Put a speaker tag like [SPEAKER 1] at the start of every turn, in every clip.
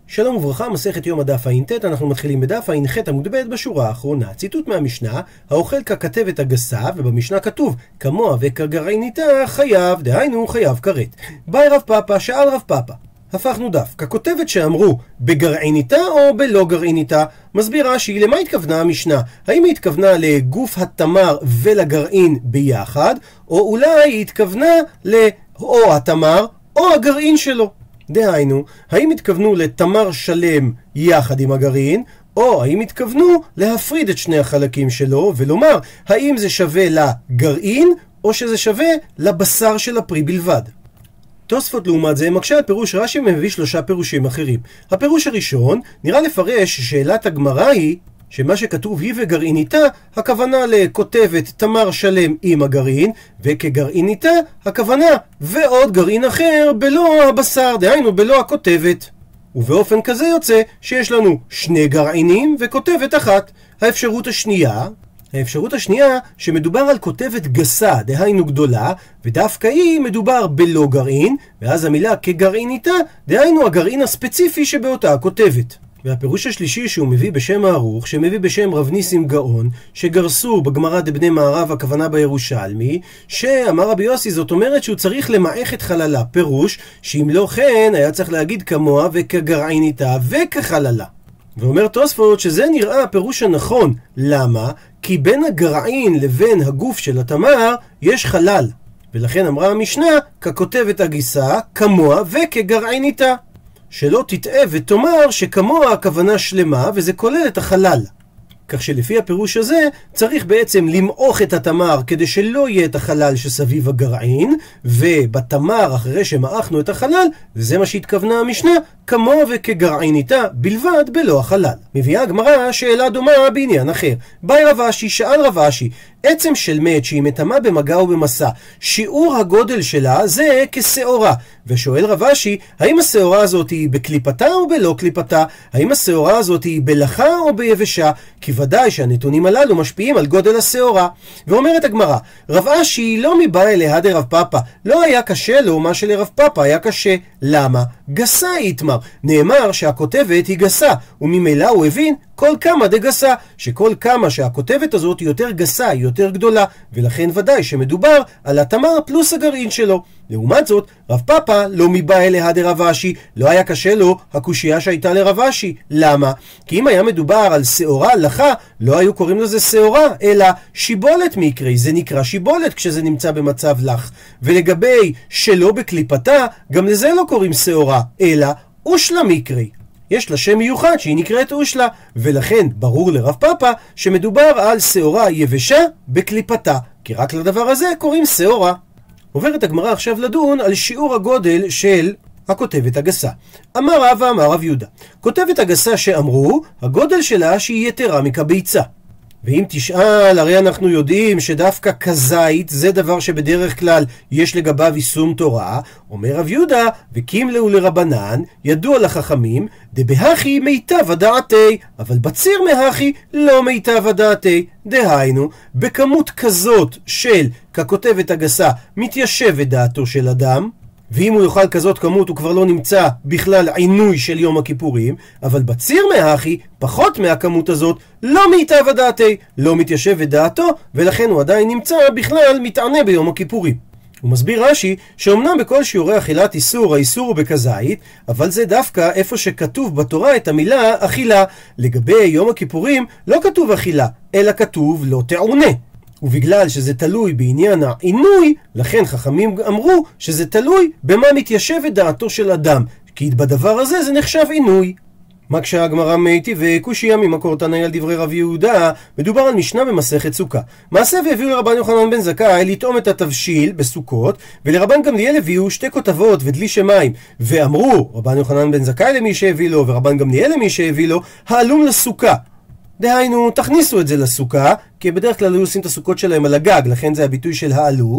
[SPEAKER 1] שלום וברכה, מסכת יום הדף ע"ט, אנחנו מתחילים בדף ע"ח עמוד ב' בשורה האחרונה. ציטוט מהמשנה, האוכל ככתבת הגסה, ובמשנה כתוב, כמוה וכגרעיניתה חייב, דהיינו חייב כרת. באי רב פאפא, שאל רב פאפא, הפכנו דף, ככותבת שאמרו בגרעיניתה או בלא גרעיניתה. מסביר רש"י, למה התכוונה המשנה? האם היא התכוונה לגוף התמר ולגרעין ביחד, או אולי היא התכוונה או התמר או הגרעין שלו? דהיינו, האם התכוונו לתמר שלם יחד עם הגרעין, או האם התכוונו להפריד את שני החלקים שלו ולומר האם זה שווה לגרעין או שזה שווה לבשר של הפרי בלבד. תוספות לעומת זה מקשה על פירוש רש"י מביא שלושה פירושים אחרים. הפירוש הראשון נראה לפרש ששאלת הגמרא היא שמה שכתוב היא וגרעיניתה, הכוונה לכותבת תמר שלם עם הגרעין, וכגרעיניתה הכוונה ועוד גרעין אחר בלא הבשר, דהיינו בלא הכותבת. ובאופן כזה יוצא שיש לנו שני גרעינים וכותבת אחת. האפשרות השנייה שמדובר על כותבת גסה, דהיינו גדולה, ודווקא היא מדובר בלא גרעין, ואז המילה כגרעיניתה, דהיינו הגרעין הספציפי שבאותה הכותבת. והפירוש השלישי שהוא מביא בשם הערוך, שמביא בשם רב ניסים גאון, שגרסו בגמרא דבני מערב, הכוונה בירושלמי, שאמר רבי יוסי, זאת אומרת שהוא צריך למעך את חללה, פירוש שאם לא כן היה צריך להגיד כמוה וכגרעיניתה וכחללה. ואומר תוספות שזה נראה הפירוש הנכון. למה? כי בין הגרעין לבין הגוף של התמר יש חלל, ולכן אמרה המשנה ככותבת הגסה כמוה וכגרעיניתה, שלא תטעה ותאמר שכמוה הכוונה שלמה וזה כולל את החלל. כך שלפי הפירוש הזה צריך בעצם למעוך את התמר כדי שלא יהיה את החלל שסביב הגרעין, ובתמר אחרי שמעכנו את החלל, זה מה שהתכוונה המשנה, כמוה וכגרעיניתה בלבד בלא החלל. מביאה הגמרא שאלה דומה בעניין אחר. באי רב אשי, שאל רב אשי, עצם של מת שהיא מטמאה במגע ובמסע, שיעור הגודל שלה זה כשעורה. ושואל רב אשי, האם השעורה הזאת היא בקליפתה או בלא קליפתה? האם השעורה הזאת היא בלחה או ביבשה? כי ודאי שהנתונים הללו משפיעים על גודל השעורה. ואומרת הגמרא, רב אשי לא מבאי להדי רב פאפא, לא היה קשה לו מה שלרב פאפא היה קשה. למה? גסה יתמר. נאמר שהכותבת היא גסה, וממילא הוא הבין כל כמה דגסה, שכל כמה שהכותבת הזאת היא יותר גסה, היא יותר גדולה, ולכן ודאי שמדובר על התמר פלוס הגרעין שלו. לעומת זאת, רב פאפא לא מבאי להדי רב אשי, לא היה קשה לו הקושייה שהייתה לרב אשי. למה? כי אם היה מדובר על שעורה לחה, לא היו קוראים לזה שעורה, אלא שיבולת מקרי, זה נקרא שיבולת כשזה נמצא במצב לח. ולגבי שלא בקליפתה, גם לזה לא קוראים שעורה, אלא אושלה מקרי. יש לה שם מיוחד שהיא נקראת אושלה, ולכן ברור לרב פאפא שמדובר על שעורה יבשה בקליפתה, כי רק לדבר הזה קוראים שעורה. עוברת הגמרא עכשיו לדון על שיעור הגודל של הכותבת הגסה. אמר רב ואמר רב יהודה, כותבת הגסה שאמרו, הגודל שלה שהיא יתרה מכביצה. ואם תשאל, הרי אנחנו יודעים שדווקא כזית זה דבר שבדרך כלל יש לגביו יישום תורה. אומר רב יהודה, וקימלאו לרבנן, ידוע לחכמים, דבהכי מיטב הדעתי, אבל בציר מהכי לא מיטב הדעתי. דהיינו, בכמות כזאת של ככותבת הגסה מתיישבת דעתו של אדם, ואם הוא יאכל כזאת כמות הוא כבר לא נמצא בכלל עינוי של יום הכיפורים, אבל בציר מהכי, פחות מהכמות הזאת, לא מיטב הדעתי, לא מתיישב בדעתו, ולכן הוא עדיין נמצא בכלל מתענה ביום הכיפורים. הוא מסביר רש"י שאומנם בכל שיעורי אכילת איסור, האיסור הוא בכזית, אבל זה דווקא איפה שכתוב בתורה את המילה אכילה. לגבי יום הכיפורים לא כתוב אכילה, אלא כתוב לא תעונה. ובגלל שזה תלוי בעניין העינוי, לכן חכמים אמרו שזה תלוי במה מתיישבת דעתו של אדם, כי בדבר הזה זה נחשב עינוי. מקשה הגמרא מייטי וקושיה ממקור תנאי על דברי רב יהודה. מדובר על משנה במסכת סוכה. מעשה והביאו לרבן יוחנן בן זכאי לטעום את התבשיל בסוכות, ולרבן גמליאל הביאו שתי כותבות ודלי שמים, ואמרו רבן יוחנן בן זכאי למי שהביא לו ורבן גמליאל למי שהביא לו, העלום לסוכה. דהיינו, תכניסו את זה לסוכה, כי בדרך כלל היו עושים את הסוכות שלהם על הגג, לכן זה הביטוי של העלו.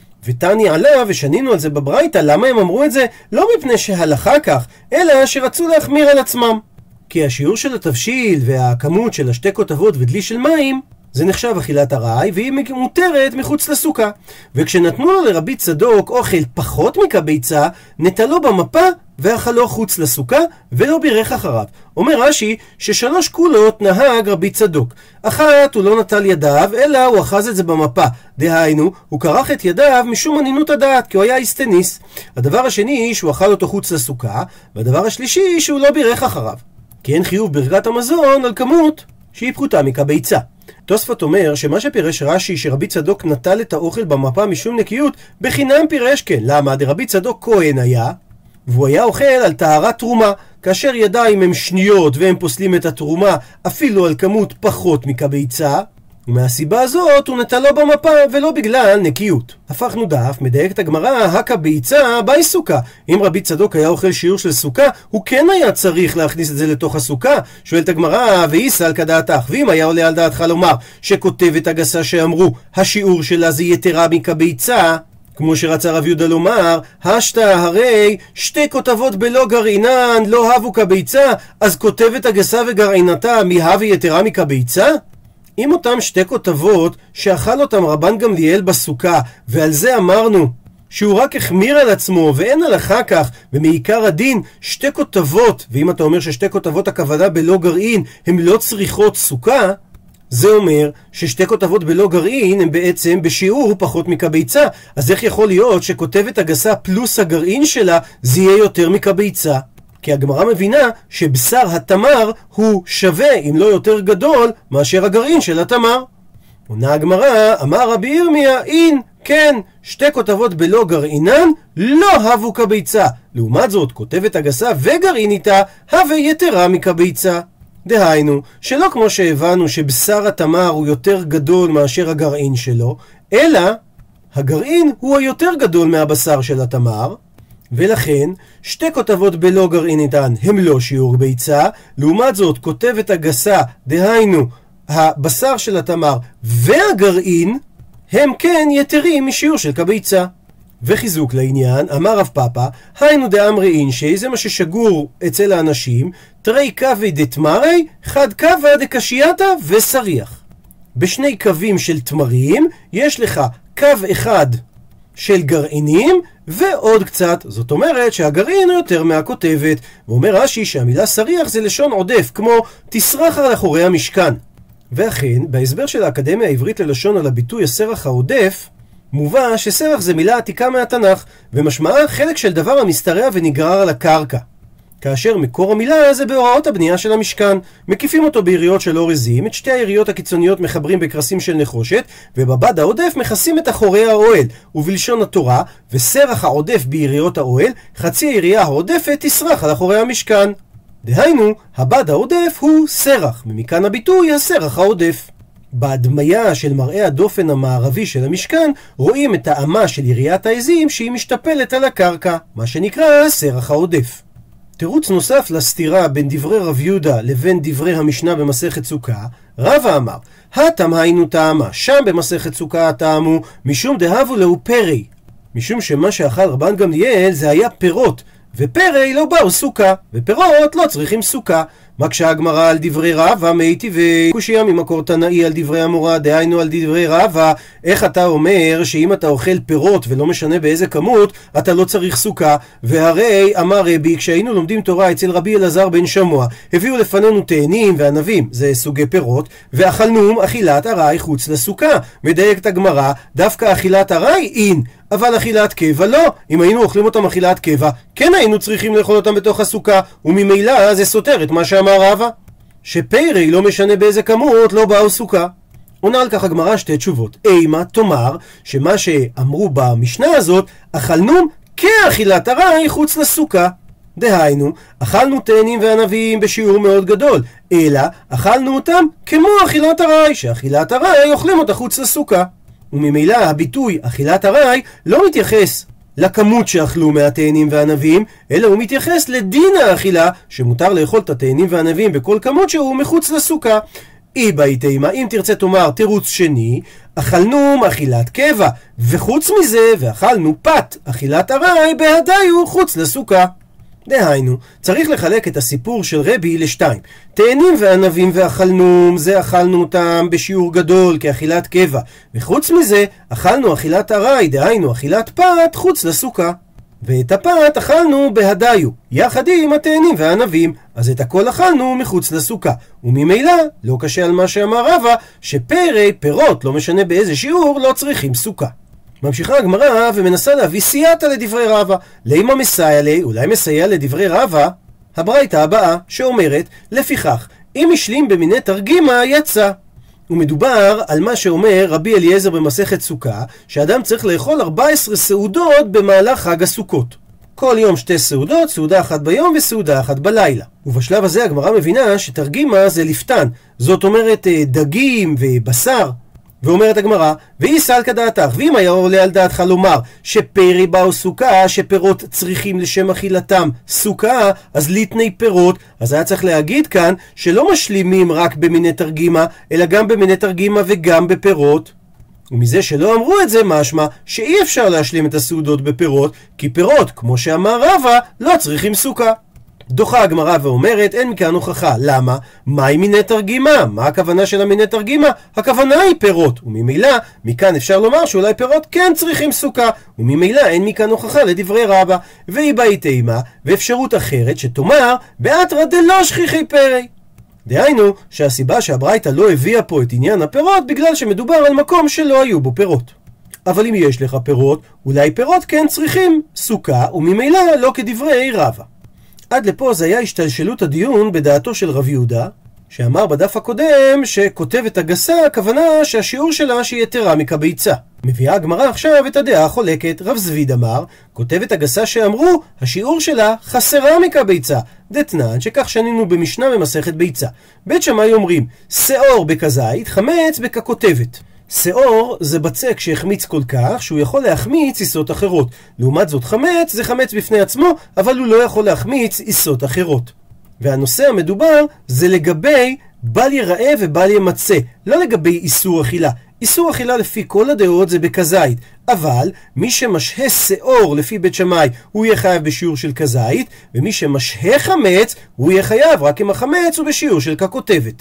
[SPEAKER 1] ותני עלה, ושנינו על זה בברייתא, למה הם אמרו את זה? לא מפני שהלכה כך, אלא שרצו להחמיר על עצמם. כי השיעור של התבשיל והכמות של השתי כותבות ודלי של מים, זה נחשב אכילת ארעי, והיא מותרת מחוץ לסוכה. וכשנתנו לו לרבי צדוק אוכל פחות מכביצה, נטלו במפה ואכלו חוץ לסוכה ולא בירך אחריו. אומר רש"י ששלוש קולות נהג רבי צדוק. אחת, הוא לא נטל ידיו, אלא הוא אחז את זה במפה. דהיינו, הוא קרח את ידיו משום ענינות הדעת, כי הוא היה איסטניס. הדבר השני, שהוא אכל אותו חוץ לסוכה, והדבר השלישי, שהוא לא בירך אחריו. כי אין חיוב ברכת המזון על כמות שהיא פחותה מכביצה. תוספות אומר שמה שפירש רש"י שרבי צדוק נטל את האוכל במפה משום נקיות, בחינם פירש כן. למה? דרבי צדוק כהן היה, והוא היה אוכל על טהרת תרומה, כאשר ידיים הם שניות והם פוסלים את התרומה אפילו על כמות פחות מכביצה, ומהסיבה הזאת הוא נטלו במפה ולא בגלל נקיות. הפכנו דף, מדייקת הגמרא, הכביצה באי סוכה. אם רבי צדוק היה אוכל שיעור של סוכה, הוא כן היה צריך להכניס את זה לתוך הסוכה. שואלת הגמרא, ואיסא על כדעתך, ואם היה עולה על דעתך לומר שכותבת הגסה שאמרו השיעור שלה זה יתרה מכביצה, כמו שרצה רב יהודה לומר, השתא הרי שתי כותבות בלא גרעינן לא הבו כביצה, אז כותבת הגסה וגרעינתה מהווה יתרה מכביצה? אם אותם שתי כותבות שאכל אותם רבן גמליאל בסוכה, ועל זה אמרנו שהוא רק החמיר על עצמו ואין הלכה כך, ומעיקר הדין שתי כותבות, ואם אתה אומר ששתי כותבות הכוונה בלא גרעין הן לא צריכות סוכה, זה אומר ששתי כותבות בלא גרעין הם בעצם בשיעור פחות מכביצה. אז איך יכול להיות שכותבת הגסה פלוס הגרעין שלה זה יהיה יותר מכביצה? כי הגמרא מבינה שבשר התמר הוא שווה אם לא יותר גדול מאשר הגרעין של התמר. עונה הגמרא, אמר רבי ירמיה, אין, כן, שתי כותבות בלא גרעינן לא הבו כביצה. לעומת זאת, כותבת הגסה וגרעיניתה הווה יתרה מכביצה. דהיינו, שלא כמו שהבנו שבשר התמר הוא יותר גדול מאשר הגרעין שלו, אלא הגרעין הוא היותר גדול מהבשר של התמר, ולכן שתי כותבות בלא גרעיניתן הם לא שיעור ביצה. לעומת זאת, כותבת הגסה, דהיינו הבשר של התמר והגרעין, הם כן יתרים משיעור של כביצה. וחיזוק לעניין, אמר רב פאפא, היינו דאמרי אינשי, זה מה ששגור אצל האנשים, תרי קווי דתמרי, חד קווה דקשייתא וסריח. בשני קווים של תמרים יש לך קו אחד של גרעינים ועוד קצת, זאת אומרת שהגרעין הוא יותר מהכותבת. ואומר רש"י שהמילה סריח זה לשון עודף, כמו תסרח על אחורי המשכן. ואכן, בהסבר של האקדמיה העברית ללשון על הביטוי הסרח העודף, מובא שסרח זה מילה עתיקה מהתנ"ך, ומשמעה חלק של דבר המסתרע ונגרר על הקרקע. כאשר מקור המילה זה בהוראות הבנייה של המשכן. מקיפים אותו ביריות של אורזים, את שתי היריות הקיצוניות מחברים בקרסים של נחושת, ובבד העודף מכסים את אחורי האוהל. ובלשון התורה, וסרח העודף ביריות האוהל, חצי הירייה העודפת תסרח על אחורי המשכן. דהיינו, הבד העודף הוא סרח, ומכאן הביטוי הסרח העודף. בהדמיה של מראה הדופן המערבי של המשכן רואים את האמה של יריית העזים שהיא משתפלת על הקרקע, מה שנקרא סרח העודף. תירוץ נוסף לסתירה בין דברי רב יהודה לבין דברי המשנה במסכת סוכה, רבא אמר, הטם היינו טעמה, שם במסכת סוכה הטעמו, משום דהבו לאו פרי, משום שמה שאכל רבן גמליאל זה היה פירות, ופרי לא באו סוכה, ופירות לא צריכים סוכה. מקשה הגמרא על דברי רבא, מייתי וקושיה ממקור תנאי על דברי המורה, דהיינו על דברי רבא, איך אתה אומר שאם אתה אוכל פירות ולא משנה באיזה כמות, אתה לא צריך סוכה? והרי אמר רבי, כשהיינו לומדים תורה אצל רבי אלעזר בן שמוע, הביאו לפנינו תאנים וענבים, זה סוגי פירות, ואכלנום אכילת ארעי חוץ לסוכה. מדייקת הגמרא, דווקא אכילת ארעי אין, אבל אכילת קבע לא. אם היינו אוכלים אותם אכילת קבע, כן היינו צריכים לאכול אותם בתוך הסוכה, וממילא זה סותר את מה שאמר רבא, שפרי לא משנה באיזה כמות לא באו סוכה. עונה על כך הגמרא שתי תשובות. אימה תאמר שמה שאמרו במשנה הזאת, אכלנום כאכילת ארעי חוץ לסוכה. דהיינו, אכלנו תאנים וענבים בשיעור מאוד גדול, אלא אכלנו אותם כמו אכילת ארעי, שאכילת ארעי אוכלים אותה חוץ לסוכה. וממילא הביטוי אכילת ארעי לא מתייחס לכמות שאכלו מהתאנים והענבים, אלא הוא מתייחס לדין האכילה, שמותר לאכול את התאנים והענבים בכל כמות שהוא מחוץ לסוכה. אי בהיתימה, אם תרצה תאמר תירוץ שני, אכלנו אכילת קבע, וחוץ מזה ואכלנו פת אכילת ארעי בהדיו חוץ לסוכה. דהיינו, צריך לחלק את הסיפור של רבי לשתיים. תאנים וענבים ואכלנו, זה אכלנו אותם בשיעור גדול כאכילת קבע, וחוץ מזה אכלנו אכילת ארעי, דהיינו אכילת פת חוץ לסוכה. ואת הפת אכלנו בהדיו, יחד עם התאנים והענבים, אז את הכל אכלנו מחוץ לסוכה. וממילא לא קשה על מה שאמר רבא, שפרי, פירות, לא משנה באיזה שיעור, לא צריכים סוכה. ממשיכה הגמרא ומנסה להביא סייעתא לדברי רבא. לימה מסייע לי, אולי מסייע לדברי רבא, הברייתא הבאה שאומרת, לפיכך, אם השלים במיני תרגימה יצא. ומדובר על מה שאומר רבי אליעזר במסכת סוכה, שאדם צריך לאכול 14 סעודות במהלך חג הסוכות. כל יום 2 סעודות, סעודה אחת ביום וסעודה אחת בלילה. ובשלב הזה הגמרא מבינה שתרגימה זה לפתן, זאת אומרת דגים ובשר. ואומרת הגמרא, ואי סלקא דעתך, ואם היה עולה על דעתך לומר שפרי באו סוכה, שפירות צריכים לשם אכילתם סוכה, אז ליטני פירות, אז היה צריך להגיד כאן שלא משלימים רק במיני תרגימה, אלא גם במיני תרגימה וגם בפירות. ומזה שלא אמרו את זה משמע שאי אפשר להשלים את הסעודות בפירות, כי פירות, כמו שאמר רבא, לא צריכים סוכה. דוחה הגמרא ואומרת, אין מכאן הוכחה. למה? מהי מיני תרגימה? מה הכוונה של המיני תרגימה? הכוונה היא פירות, וממילא מכאן אפשר לומר שאולי פירות כן צריכים סוכה, וממילא אין מכאן הוכחה לדברי רבא. והיא באי תימה, ואפשרות אחרת שתאמר באתרא דלא שכיחי פרי, דהיינו שהסיבה שהברייתא לא הביאה פה את עניין הפירות בגלל שמדובר על מקום שלא היו בו פירות. אבל אם יש לך פירות, אולי פירות כן צריכים סוכה, וממילא לא כדברי רבא. עד לפה זה היה השתלשלות הדיון בדעתו של רב יהודה, שאמר בדף הקודם שכותבת הגסה, הכוונה שהשיעור שלה שהיא יתרה מכביצה. מביאה הגמרא עכשיו את הדעה החולקת. רב זביד אמר, כותבת הגסה שאמרו, השיעור שלה חסרה מכביצה. דתנן, שכך שנינו במשנה במסכת ביצה. בית שמאי אומרים, שאור בכזית, חמץ בככותבת. שאור זה בצק שהחמיץ כל כך שהוא יכול להחמיץ עיסות אחרות. לעומת זאת חמץ זה חמץ בפני עצמו, אבל הוא לא יכול להחמיץ עיסות אחרות. והנושא המדובר זה לגבי בל יראה ובל ימצא, לא לגבי איסור אכילה. איסור אכילה לפי כל הדעות זה בכזית, אבל מי שמשהה שאור לפי בית שמאי הוא יהיה חייב בשיעור של כזית, ומי שמשהה חמץ הוא יהיה חייב רק אם החמץ הוא בשיעור של ככותבת.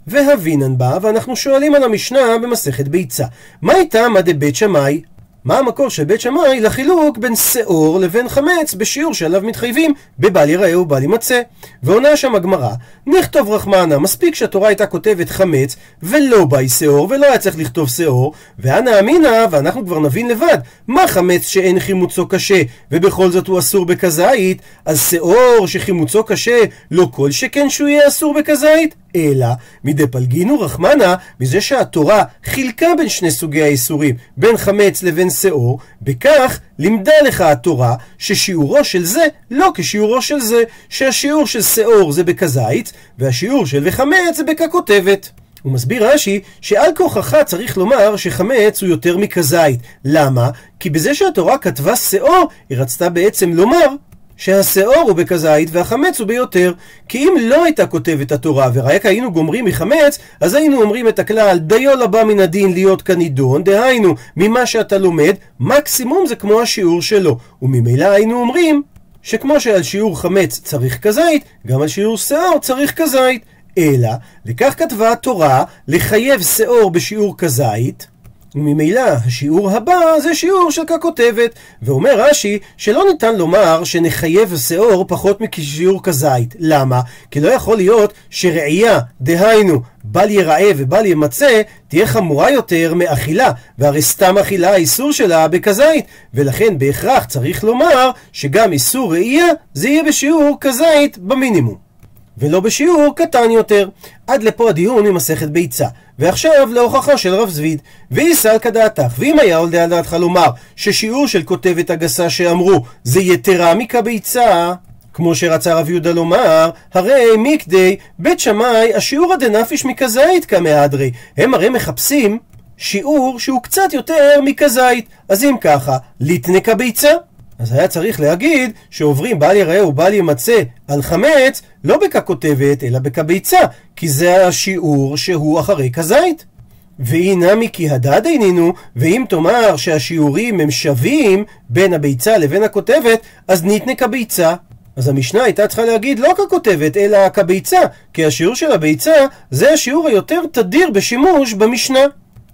[SPEAKER 1] והבינן בה, ואנחנו שואלים על המשנה במסכת ביצה, מה איתה מה דבית שמאי? מה המקור של בית שמאי לחילוק בין שאור לבין חמץ בשיעור שעליו מתחייבים בבל יראה ובל ימצא? ועונה שם הגמרא, נכתוב רחמנה, מספיק שהתורה הייתה כותבת חמץ ולא באי שאור, ולא היה צריך לכתוב שאור, ואנה אמינה, ואנחנו כבר נבין לבד, מה חמץ שאין חימוצו קשה ובכל זאת הוא אסור בכזית? אז שאור שחימוצו קשה לא כל שכן שהוא יהיה אסור בכזית? אלא מדי פלגינו רחמנה, מזה שהתורה חילקה בין שני סוגי האיסורים, בין חמץ לבין שאור, בכך לימדה לך התורה ששיעורו של זה לא כשיעורו של זה, שהשיעור של שאור זה בכזית והשיעור של וחמץ זה בככותבת. הוא מסביר רש"י שעל כוחך צריך לומר שחמץ הוא יותר מכזית. למה? כי בזה שהתורה כתבה שאור היא רצתה בעצם לומר שהשאור הוא בכזית והחמץ הוא ביותר. כי אם לא הייתה כותבת התורה ורק היינו גומרים מחמץ, אז היינו אומרים את הכלל דיו לבא מן הדין להיות כנידון, דהיינו ממה שאתה לומד מקסימום זה כמו השיעור שלו, וממילא היינו אומרים שכמו שעל שיעור חמץ צריך כזית, גם על שיעור שאור צריך כזית. אלא לכך כתבה התורה לחייב שאור בשיעור כזית, וממילא השיעור הבא זה שיעור של ככותבת. ואומר רש"י שלא ניתן לומר שנחייב שאור פחות מכשיעור כזית. למה? כי לא יכול להיות שראייה, דהיינו בל יראה ובל ימצא, תהיה חמורה יותר מאכילה, והרי סתם אכילה האיסור שלה בכזית, ולכן בהכרח צריך לומר שגם איסור ראייה זה יהיה בשיעור כזית במינימום ולא בשיעור קטן יותר. עד לפה הדיון ממסכת ביצה. ועכשיו להוכחה של רב זביד, ואי סלקא דעתך, ואם היה עולה על דעתך לומר ששיעור של כותבת הגסה שאמרו זה יתרה מכביצה, כמו שרצה רב יהודה לומר, הרי מקדי בית שמאי השיעור הדנפיש מכזית כמהדרי, הם הרי מחפשים שיעור שהוא קצת יותר מכזית. אז אם ככה, ליטני כביצה, אז היה צריך להגיד שעוברים בל יראה ובל ימצא על חמץ לא בככותבת אלא בכביצה, כי זה השיעור שהוא אחרי כזית. והנה כי הדד אינינו, ואם תאמר שהשיעורים הם שווים בין הביצה לבין הכותבת, אז ניתנה כביצה. אז המשנה הייתה צריכה להגיד לא ככותבת אלא כביצה, כי השיעור של הביצה זה השיעור היותר תדיר בשימוש במשנה.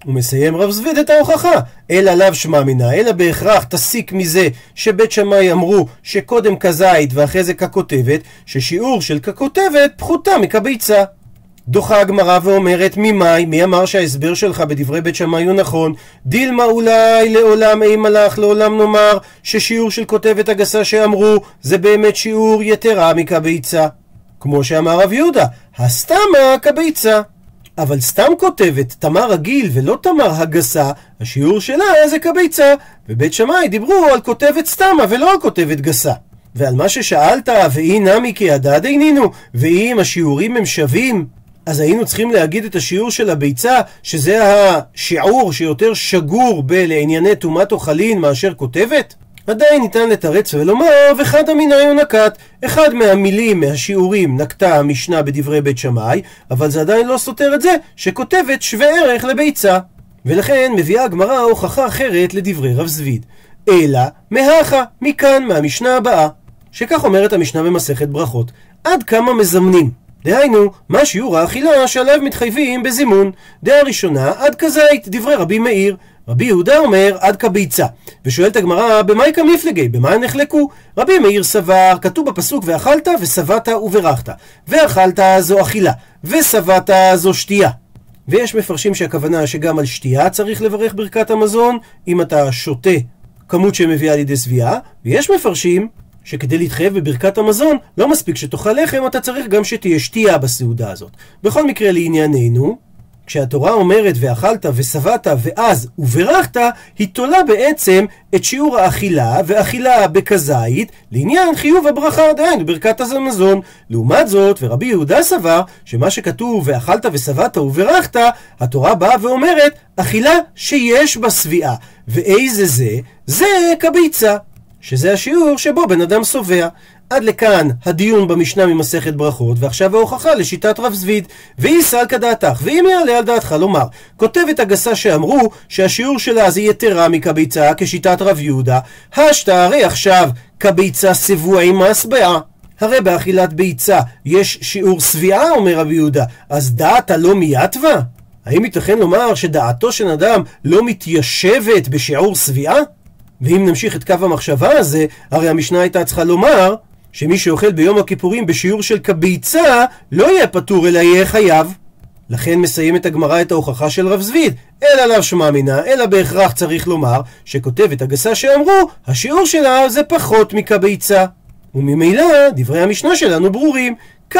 [SPEAKER 1] הוא מסיים רב זביד את ההוכחה, אלא לאו שמע מינא, אלא בהכרח תסיק מזה שבית שמאי אמרו שקודם כזית ואחרי זה ככותבת, ששיעור של ככותבת פחותה מכביצה. דוחה הגמרא ואומרת, ממאי, מי אמר שההסבר שלך בדברי בית שמאי הוא נכון? דילמה אולי לעולם אי מלאך, לעולם נאמר ששיעור של כותבת הגסה שאמרו זה באמת שיעור יתרה מכביצה, כמו שאמר רב יהודה, הסתמה כביצה. אבל סתם כותבת, תמר רגיל ולא תמר הגסה, השיעור שלה זה כביצה, ובית שמאי דיברו על כותבת סתמה ולא על כותבת גסה. ועל מה ששאלת, ואי נמי כידד עינינו, ואם השיעורים הם שווים, אז היינו צריכים להגיד את השיעור של הביצה, שזה השיעור שיותר שגור לענייני טומאת אוכלין מאשר כותבת? עדיין ניתן לתרץ ולומר, וחד המינאי נקט, אחד מהמילים מהשיעורים נקטה המשנה בדברי בית שמאי, אבל זה עדיין לא סותר את זה שכותבת שווה ערך לביצה. ולכן מביאה הגמרא הוכחה אחרת לדברי רב זביד. אלא מהכה, מכאן, מהמשנה הבאה, שכך אומרת המשנה במסכת ברכות, עד כמה מזמנים. דהיינו, מה שיעור האכילה שעליו מתחייבים בזימון. דעה ראשונה, עד כזית, דברי רבי מאיר. רבי יהודה אומר עד כביצה, ושואלת הגמרא במאי כמפלגי, במה נחלקו? רבי מאיר סבר, כתוב בפסוק ואכלת ושבעת וברכת, ואכלת זו אכילה, ושבעת זו שתייה. ויש מפרשים שהכוונה שגם על שתייה צריך לברך ברכת המזון, אם אתה שותה כמות שמביאה לידי שביעה, ויש מפרשים שכדי להתחייב בברכת המזון לא מספיק שתאכל לחם, אתה צריך גם שתהיה שתייה בסעודה הזאת. בכל מקרה לענייננו, כשהתורה אומרת ואכלת ושבעת ואז וברכת, היא תולה בעצם את שיעור האכילה ואכילה בכזית לעניין חיוב הברכה, דהיינו ברכת המזון. לעומת זאת, ורבי יהודה סבר שמה שכתוב ואכלת ושבעת וברכת, התורה באה ואומרת אכילה שיש בה שביעה. ואיזה זה? זה כביצה, שזה השיעור שבו בן אדם סובע. עד לכאן הדיון במשנה ממסכת ברכות, ועכשיו ההוכחה לשיטת רב זביד. ואיסל כדעתך, ואם יעלה על דעתך לומר, כותבת הגסה שאמרו שהשיעור שלה זה יתרה מכביצה כשיטת רב יהודה, השתה הרי עכשיו כביצה סבועים מסבעה. הרי באכילת ביצה יש שיעור סביעה, אומר רב יהודה, אז דעתה לא מייתווה? האם ייתכן לומר שדעתו של אדם לא מתיישבת בשיעור סביעה? ואם נמשיך את קו המחשבה הזה, הרי המשנה הייתה צריכה לומר שמי שאוכל ביום הכיפורים בשיעור של כביצה לא יהיה פטור אלא יהיה חייב. לכן מסיימת הגמרא את ההוכחה של רב זביד, אלא לאו שמע מינא, אלא בהכרח צריך לומר שכותבת הגסה שאמרו השיעור שלה זה פחות מכביצה. וממילא דברי המשנה שלנו ברורים,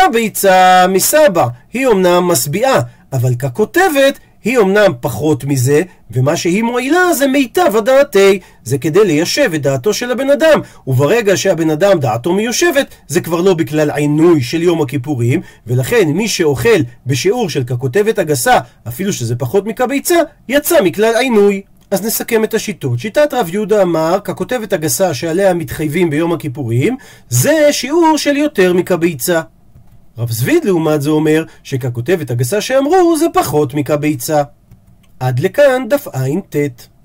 [SPEAKER 1] כביצה מסבא היא אומנם משביעה, אבל ככותבת היא אומנם פחות מזה, ומה שהיא מועילה זה מיטב הדעתי, זה כדי ליישב את דעתו של הבן אדם, וברגע שהבן אדם דעתו מיושבת, זה כבר לא בכלל עינוי של יום הכיפורים, ולכן מי שאוכל בשיעור של ככותבת הגסה, אפילו שזה פחות מכביצה, יצא מכלל עינוי. אז נסכם את השיטות. שיטת רב יהודה אמר, ככותבת הגסה שעליה מתחייבים ביום הכיפורים, זה שיעור של יותר מכביצה. רב זביד לעומת זה אומר שככותבת הגסה שאמרו זה פחות מכביצה. עד לכאן דף עין תת.